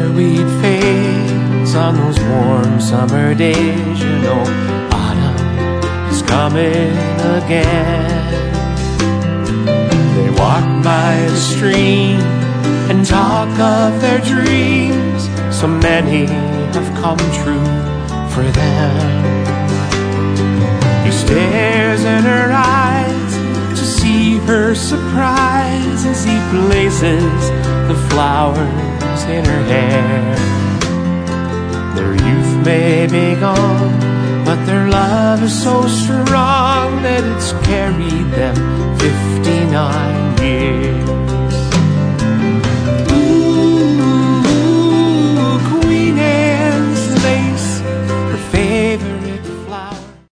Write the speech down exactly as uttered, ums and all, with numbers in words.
weed fades on those warm summer days, you know autumn is coming again. They walk by the stream and talk of their dreams, so many have come true for them. He stares in her eyes to see her surprise as he places the flowers in her hair. Their youth may be gone, but their love is so strong that it's carried them fifty-nine